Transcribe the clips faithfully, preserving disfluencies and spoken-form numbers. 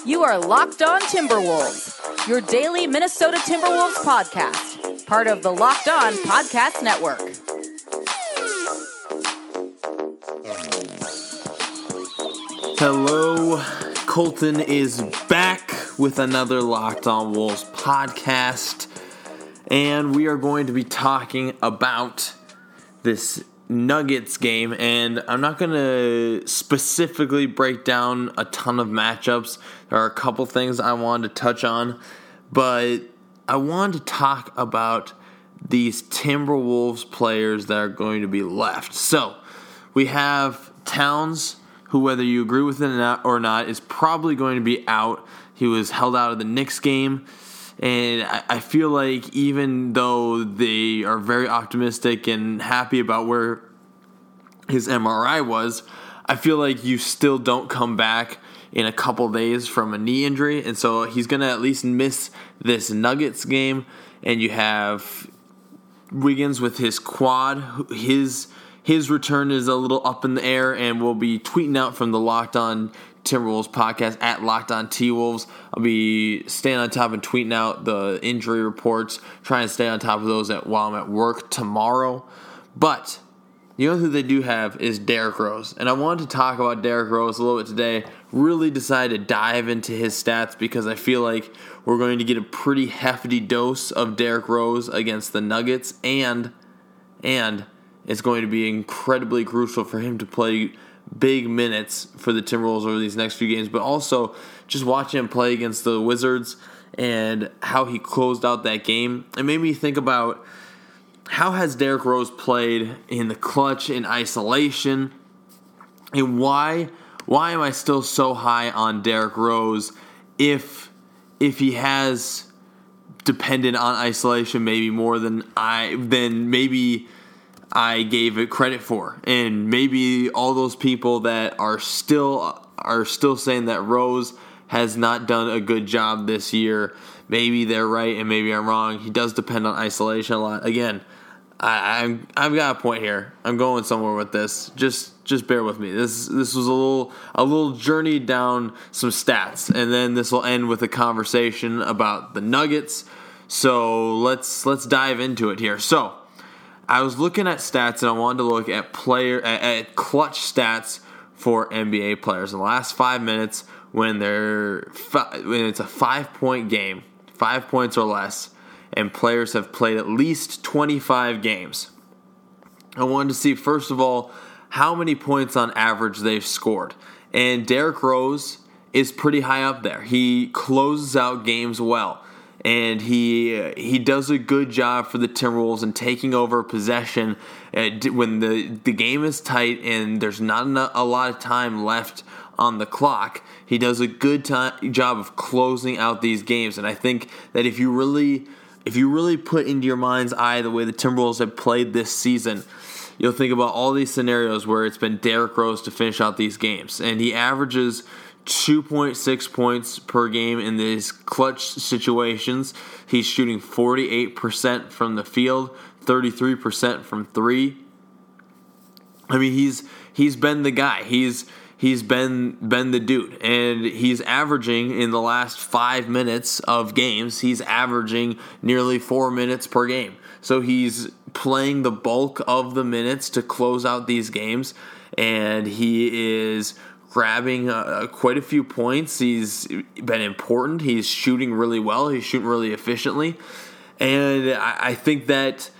You are Locked On Timberwolves, your daily Minnesota Timberwolves podcast, part of the Locked On Podcast Network. Hello, Colton is back with another Locked On Wolves podcast, and we are going to be talking about this Nuggets game, and I'm not going to specifically break down a ton of matchups. There are a couple things I wanted to touch on, but I wanted to talk about these Timberwolves players that are going to be left. So, we have Towns, who, whether you agree with it or not, is probably going to be out. He was held out of the Knicks game. And I feel like even though they are very optimistic and happy about where his M R I was, I feel like you still don't come back in a couple days from a knee injury. And so he's going to at least miss this Nuggets game. And you have Wiggins with his quad. His his return is a little up in the air, and we'll be tweeting out from the Locked On Timberwolves podcast at Locked On T-Wolves. I'll be staying on top and tweeting out the injury reports, trying to stay on top of those at, while I'm at work tomorrow. But you know who they do have is Derrick Rose. And I wanted to talk about Derrick Rose a little bit today. Really decided to dive into his stats because I feel like we're going to get a pretty hefty dose of Derrick Rose against the Nuggets. And, and it's going to be incredibly crucial for him to play big minutes for the Timberwolves over these next few games, but also just watching him play against the Wizards and how he closed out that game. It made me think about how has Derrick Rose played in the clutch, in isolation, and why why am I still so high on Derrick Rose if if he has depended on isolation maybe more than I than maybe I gave it credit for. And maybe all those people that are still are still saying that Rose has not done a good job this year, maybe they're right and maybe I'm wrong. He does depend on isolation a lot. Again, I, I'm I've got a point here. I'm going somewhere with this. Just just bear with me. This this was a little a little journey down some stats, and then this will end with a conversation about the Nuggets. So let's let's dive into it here. So I was looking at stats, and I wanted to look at player at, at clutch stats for N B A players in the last five minutes when they're fi- when it's a five point game, five points or less, and players have played at least twenty-five games. I wanted to see first of all how many points on average they've scored, and Derrick Rose is pretty high up there. He closes out games well. And he he does a good job for the Timberwolves in taking over possession when the, the game is tight and there's not a lot of time left on the clock. He does a good time, job of closing out these games. And I think that if you really if you really put into your mind's eye the way the Timberwolves have played this season, you'll think about all these scenarios where it's been Derrick Rose to finish out these games. And he averages two point six points per game in these clutch situations. He's shooting forty-eight percent from the field, thirty-three percent from three. I mean, he's he's been the guy. He's he's been been the dude, and he's averaging in the last five minutes of games. He's averaging nearly four minutes per game. So he's playing the bulk of the minutes to close out these games, and he is grabbing uh, quite a few points. He's been important. He's shooting really well. He's shooting really efficiently. And I, I think that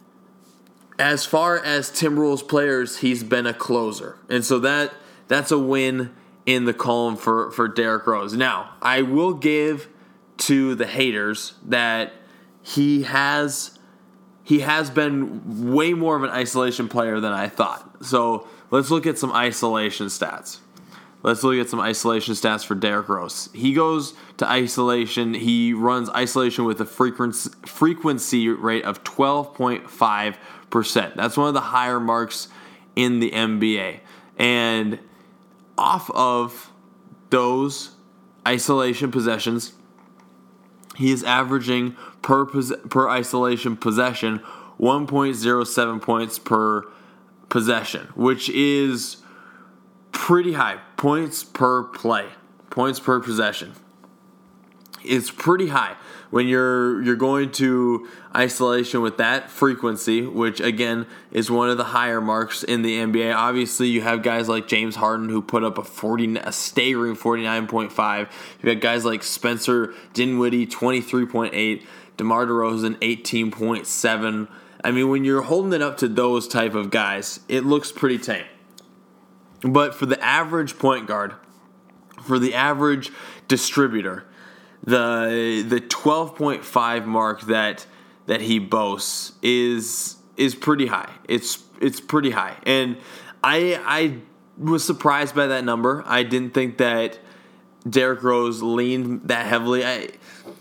as far as Timberwolves players, he's been a closer. And so that that's a win in the column for, for Derrick Rose. Now, I will give to the haters that he has he has been way more of an isolation player than I thought. So let's look at some isolation stats. Let's look at some isolation stats for Derrick Rose. He goes to isolation. He runs isolation with a frequency frequency rate of twelve point five percent. That's one of the higher marks in the N B A. And off of those isolation possessions, he is averaging per per isolation possession one point oh seven points per possession, which is pretty high. Points per play. points per possession. It's pretty high when you're you're going to isolation with that frequency, which again is one of the higher marks in the N B A. Obviously, you have guys like James Harden who put up a forty, a staggering forty-nine point five. You got guys like Spencer Dinwiddie, twenty-three point eight, DeMar DeRozan, eighteen point seven. I mean, when you're holding it up to those type of guys, it looks pretty tame. But for the average point guard, for the average distributor, the the twelve point five mark that that he boasts is is pretty high. It's it's pretty high. And I I was surprised by that number. I didn't think that Derrick Rose leaned that heavily. I,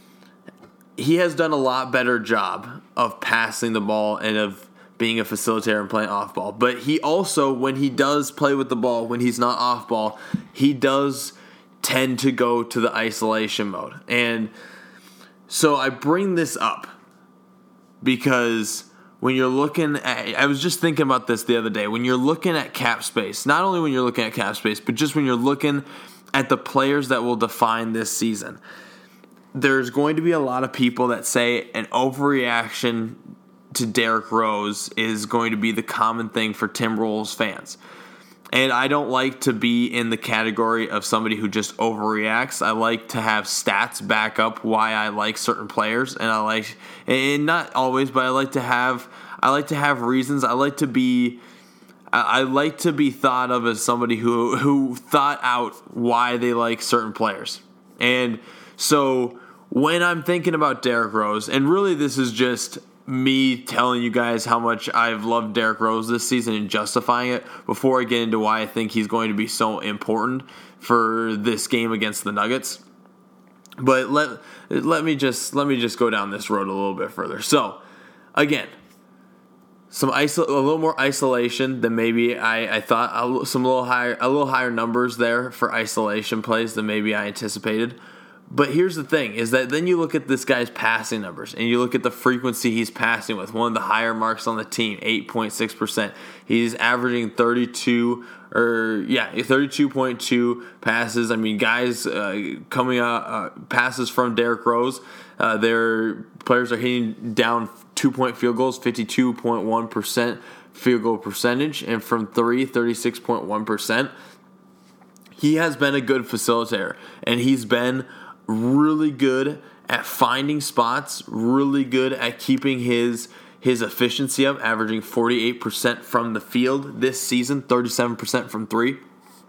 he has done a lot better job of passing the ball and of being a facilitator and playing off ball. But he also, when he does play with the ball, when he's not off ball, he does tend to go to the isolation mode. And so I bring this up because when you're looking at, I was just thinking about this the other day, when you're looking at cap space, not only when you're looking at cap space, but just when you're looking at the players that will define this season, there's going to be a lot of people that say an overreaction to Derrick Rose is going to be the common thing for Timberwolves fans. And I don't like to be in the category of somebody who just overreacts. I like to have stats back up why I like certain players, and I like, and not always, but I like to have, I like to have reasons. I like to be, I like to be thought of as somebody who who thought out why they like certain players. And so when I'm thinking about Derrick Rose, and really this is just me telling you guys how much I've loved Derrick Rose this season and justifying it before I get into why I think he's going to be so important for this game against the Nuggets. But let let me just let me just go down this road a little bit further. So, again, some iso- a little more isolation than maybe I, I thought. Some little higher a little higher numbers there for isolation plays than maybe I anticipated. But here's the thing, is that then you look at this guy's passing numbers, and you look at the frequency he's passing with, one of the higher marks on the team, eight point six percent. He's averaging thirty-two, or yeah, thirty-two point two passes. I mean, guys uh, coming out, uh, passes from Derrick Rose, uh, their players are hitting down two-point field goals, fifty-two point one percent field goal percentage, and from three, thirty-six point one percent. He has been a good facilitator, and he's been really good at finding spots, really good at keeping his his efficiency up, averaging forty-eight percent from the field this season, thirty-seven percent from three.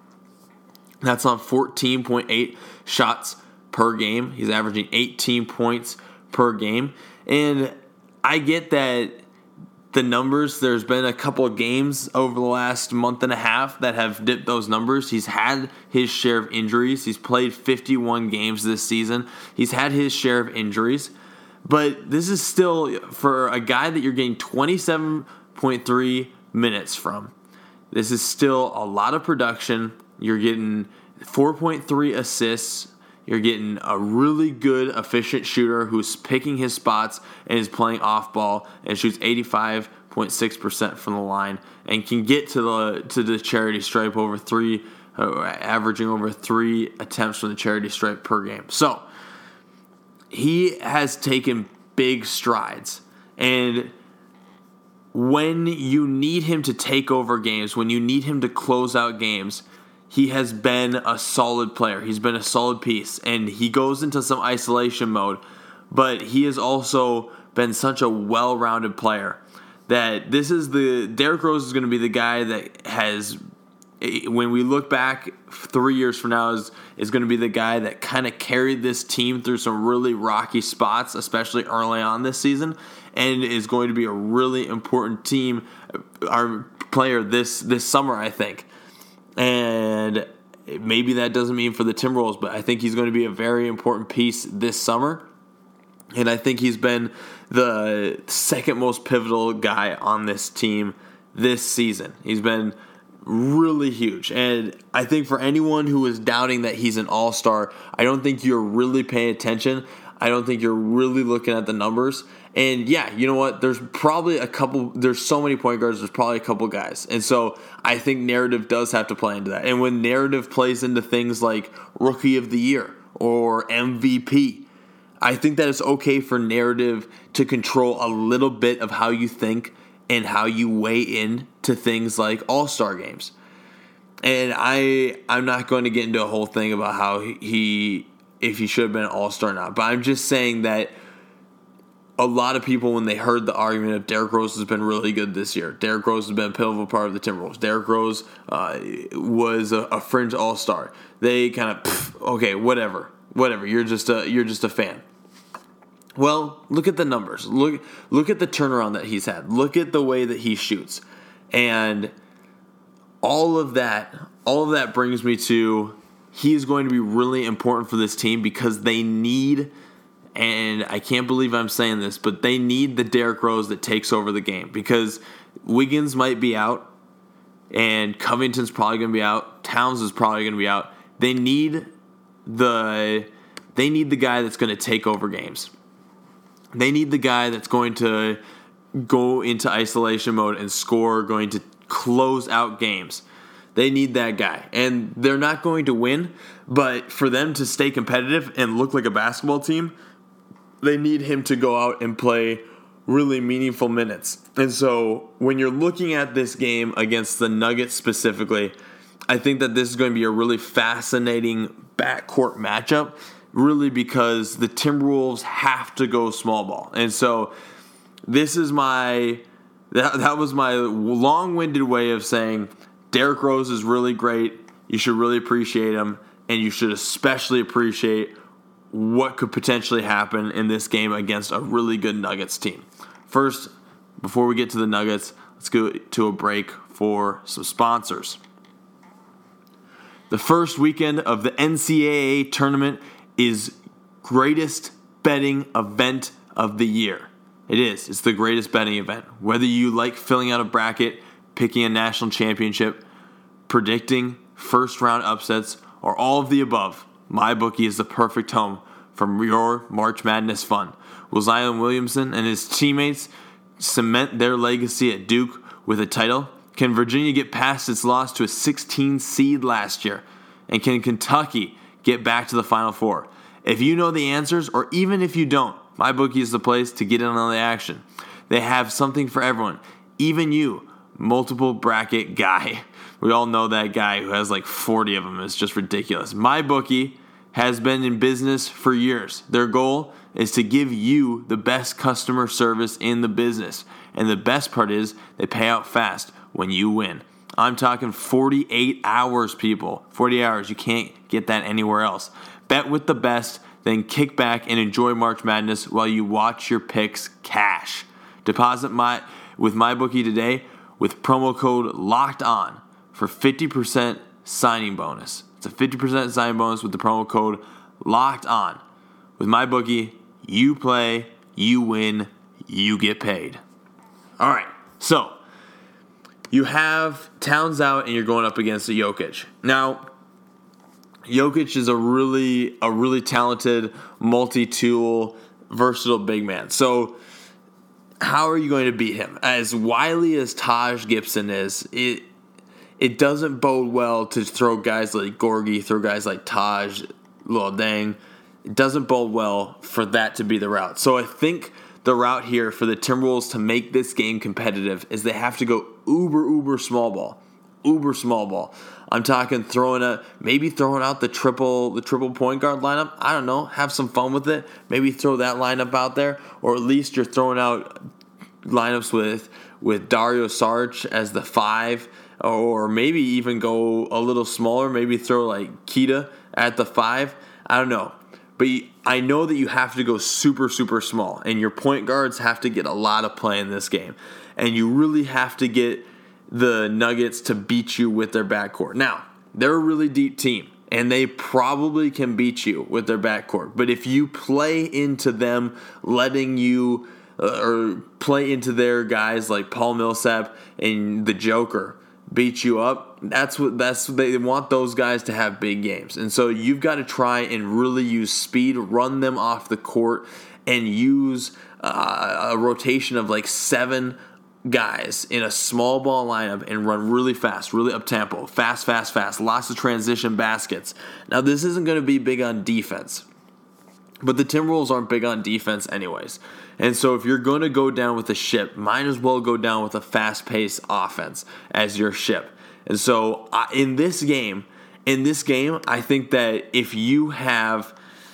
That's on fourteen point eight shots per game. He's averaging eighteen points per game. And I get that the numbers, there's been a couple of games over the last month and a half that have dipped those numbers. He's had his share of injuries. He's played fifty-one games this season. He's had his share of injuries. But this is still, for a guy that you're getting twenty-seven point three minutes from, this is still a lot of production. You're getting four point three assists. You're getting a really good, efficient shooter who's picking his spots and is playing off ball and shoots eighty-five point six percent from the line and can get to the to the charity stripe over three, uh, averaging over three attempts from the charity stripe per game. So he has taken big strides, and when you need him to take over games, when you need him to close out games, he has been a solid player. He's been a solid piece, and he goes into some isolation mode, but he has also been such a well-rounded player that this is the Derrick Rose is going to be the guy that has, when we look back three years from now, is is going to be the guy that kind of carried this team through some really rocky spots, especially early on this season, and is going to be a really important team, our player this this summer, I think. And maybe that doesn't mean for the Timberwolves, but I think he's going to be a very important piece this summer. And I think he's been the second most pivotal guy on this team this season. He's been really huge. And I think for anyone who is doubting that he's an all-star, I don't think you're really paying attention. I don't think you're really looking at the numbers. And yeah, you know what? There's probably a couple, there's so many point guards, there's probably a couple guys. And so I think narrative does have to play into that. And when narrative plays into things like Rookie of the Year or M V P, I think that it's okay for narrative to control a little bit of how you think and how you weigh in to things like All-Star games. And I, I'm not going to get into a whole thing about how he, if he should have been an All-Star or not. But I'm just saying that a lot of people, when they heard the argument of Derrick Rose has been really good this year, Derrick Rose has been a pivotal part of the Timberwolves, Derrick Rose uh, was a, a fringe All-Star, they kind of, pff, okay, whatever, whatever, you're just a, you're just a fan. Well, look at the numbers. Look, look at the turnaround that he's had. Look at the way that he shoots. And all of that, all of that brings me to he is going to be really important for this team because they need, and I can't believe I'm saying this, but they need the Derrick Rose that takes over the game because Wiggins might be out and Covington's probably going to be out. Towns is probably going to be out. They need the they need the guy that's going to take over games. They need the guy that's going to go into isolation mode and score, going to close out games. They need that guy. And they're not going to win, but for them to stay competitive and look like a basketball team, they need him to go out and play really meaningful minutes. And so when you're looking at this game against the Nuggets specifically, I think that this is going to be a really fascinating backcourt matchup, really because the Timberwolves have to go small ball. And so this is my, that, that was my long-winded way of saying Derrick Rose is really great. You should really appreciate him, and you should especially appreciate what could potentially happen in this game against a really good Nuggets team. First, before we get to the Nuggets, let's go to a break for some sponsors. The first weekend of the N C double A tournament is greatest betting event of the year. It is. It's the greatest betting event. Whether you like filling out a bracket, picking a national championship, predicting first-round upsets, or all of the above, MyBookie is the perfect home for your March Madness fun. Will Zion Williamson and his teammates cement their legacy at Duke with a title? Can Virginia get past its loss to a sixteen seed last year? And can Kentucky get back to the Final Four? If you know the answers, or even if you don't, MyBookie is the place to get in on the action. They have something for everyone, even you, multiple bracket guy. We all know that guy who has like forty of them. It's just ridiculous. MyBookie has been in business for years. Their goal is to give you the best customer service in the business. And the best part is they pay out fast when you win. I'm talking forty-eight hours, people. forty hours. You can't get that anywhere else. Bet with the best, then kick back and enjoy March Madness while you watch your picks cash. Deposit my with MyBookie today with promo code LOCKEDON for fifty percent signing bonus. It's a fifty percent signing bonus with the promo code LOCKEDON. With MyBookie, you play, you win, you get paid. All right, so you have Towns out and you're going up against a Jokic. Now, Jokic is a really a really talented, multi-tool, versatile big man. So how are you going to beat him? As wily as Taj Gibson is, it it doesn't bode well to throw guys like Gorgie, throw guys like Taj, Lil Deng. It doesn't bode well for that to be the route. So I think the route here for the Timberwolves to make this game competitive is they have to go uber, uber small ball. Uber small ball. I'm talking throwing a maybe throwing out the triple the triple point guard lineup. I don't know. Have some fun with it. Maybe throw that lineup out there, or at least you're throwing out lineups with with Dario Saric as the five, or maybe even go a little smaller. Maybe throw like Keita at the five. I don't know, but I know that you have to go super super small, and your point guards have to get a lot of play in this game, and you really have to get the Nuggets to beat you with their backcourt. Now, they're a really deep team, and they probably can beat you with their backcourt. But if you play into them letting you, uh, or play into their guys like Paul Millsap and the Joker, beat you up. That's what that's they want those guys to have big games. And so you've got to try and really use speed, run them off the court, and use uh, a rotation of like seven guys in a small ball lineup and run really fast, really up-tempo, fast, fast, fast, lots of transition baskets. Now, this isn't going to be big on defense, but the Timberwolves aren't big on defense anyways. And so if you're going to go down with a ship, might as well go down with a fast-paced offense as your ship. And so uh, in this game, in this game, I think that if you have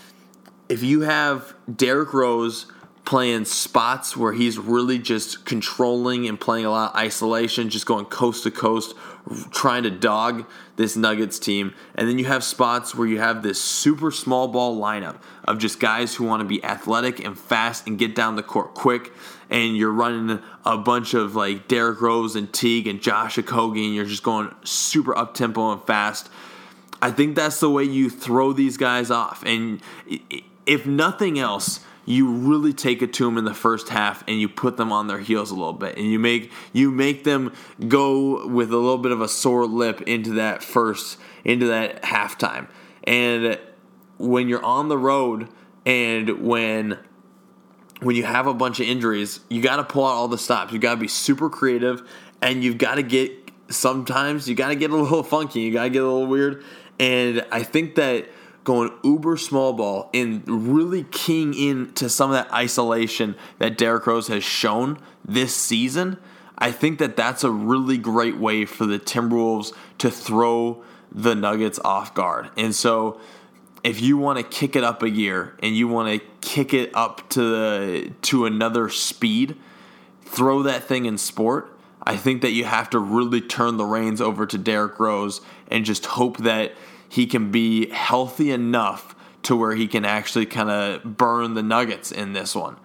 if you have Derrick Rose playing spots where he's really just controlling and playing a lot of isolation, just going coast to coast, trying to dog this Nuggets team. And then you have spots where you have this super small ball lineup of just guys who want to be athletic and fast and get down the court quick. And you're running a bunch of like Derrick Rose and Teague and Josh Okogie, and you're just going super up-tempo and fast. I think that's the way you throw these guys off. And if nothing else, you really take it to them in the first half and you put them on their heels a little bit. And you make you make them go with a little bit of a sore lip into that first, into that halftime. And when you're on the road and when when you have a bunch of injuries, you got to pull out all the stops. You got to be super creative, and you've got to get, sometimes you got to get a little funky. You got to get a little weird. And I think that going uber small ball and really keying in to some of that isolation that Derrick Rose has shown this season, I think that that's a really great way for the Timberwolves to throw the Nuggets off guard. And so if you want to kick it up a gear and you want to kick it up to the, to another speed, throw that thing in sport. I think that you have to really turn the reins over to Derrick Rose and just hope that he can be healthy enough to where he can actually kind of burn the Nuggets in this one.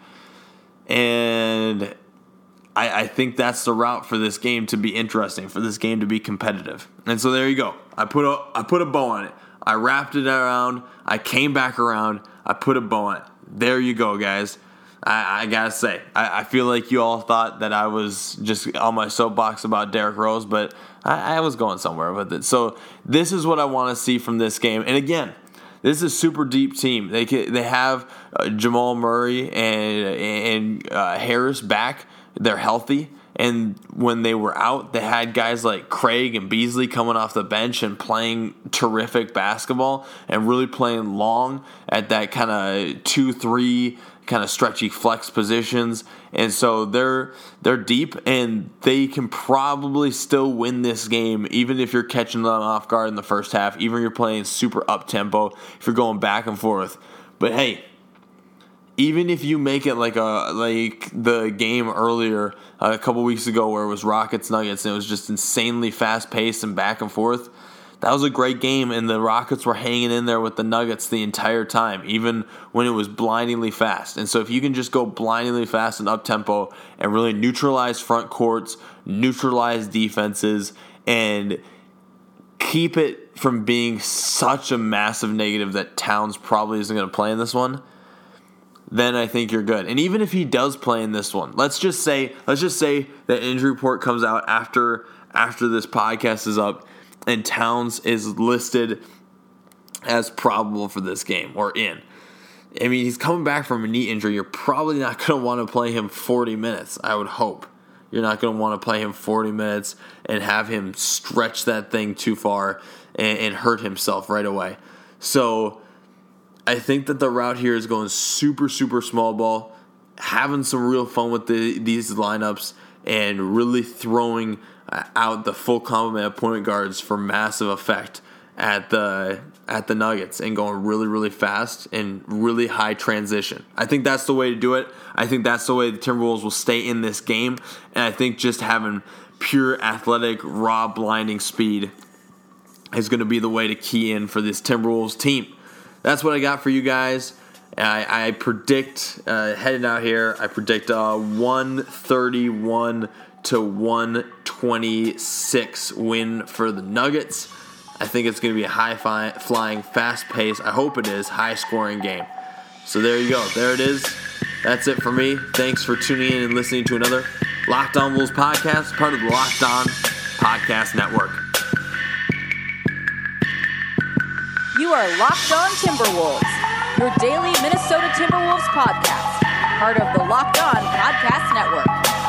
And I, I think that's the route for this game to be interesting, for this game to be competitive. And so there you go. I put a I put a bow on it. I wrapped it around. I came back around. I put a bow on it. There you go, guys. I, I gotta say, I, I feel like you all thought that I was just on my soapbox about Derrick Rose, but I, I was going somewhere with it. So this is what I want to see from this game. And again, this is a super deep team. They can, they have uh, Jamal Murray and and uh, Harris back. They're healthy. And when they were out, they had guys like Craig and Beasley coming off the bench and playing terrific basketball and really playing long at that kind of two three kind of stretchy flex positions. And so they're they're deep, and they can probably still win this game even if you're catching them off guard in the first half, even if you're playing super up-tempo, if you're going back and forth. But hey, even if you make it like a like the game earlier uh, a couple weeks ago where it was Rockets Nuggets and it was just insanely fast paced and back and forth, that was a great game, and the Rockets were hanging in there with the Nuggets the entire time, even when it was blindingly fast. And so if you can just go blindingly fast and up tempo and really neutralize front courts, neutralize defenses, and keep it from being such a massive negative that Towns probably isn't going to play in this one, then I think you're good. And even if he does play in this one, let's just say let's just say the injury report comes out after after this podcast is up and Towns is listed as probable for this game or in. I mean, he's coming back from a knee injury. You're probably not going to want to play him forty minutes, I would hope. You're not going to want to play him forty minutes and have him stretch that thing too far and, and hurt himself right away. So I think that the route here is going super, super small ball, having some real fun with the, these lineups, and really throwing out the full complement of point guards for massive effect at the at the Nuggets, and going really, really fast and really high transition. I think that's the way to do it. I think that's the way the Timberwolves will stay in this game, and I think just having pure athletic, raw, blinding speed is going to be the way to key in for this Timberwolves team. That's what I got for you guys. I, I predict, uh, heading out here, I predict a one thirty-one to one twenty-six win for the Nuggets. I think it's going to be a high-flying, fast-paced, I hope it is, high-scoring game. So there you go. There it is. That's it for me. Thanks for tuning in and listening to another Locked On Wolves podcast, part of the Locked On Podcast Network. You are Locked On Timberwolves, your daily Minnesota Timberwolves podcast, part of the Locked On Podcast Network.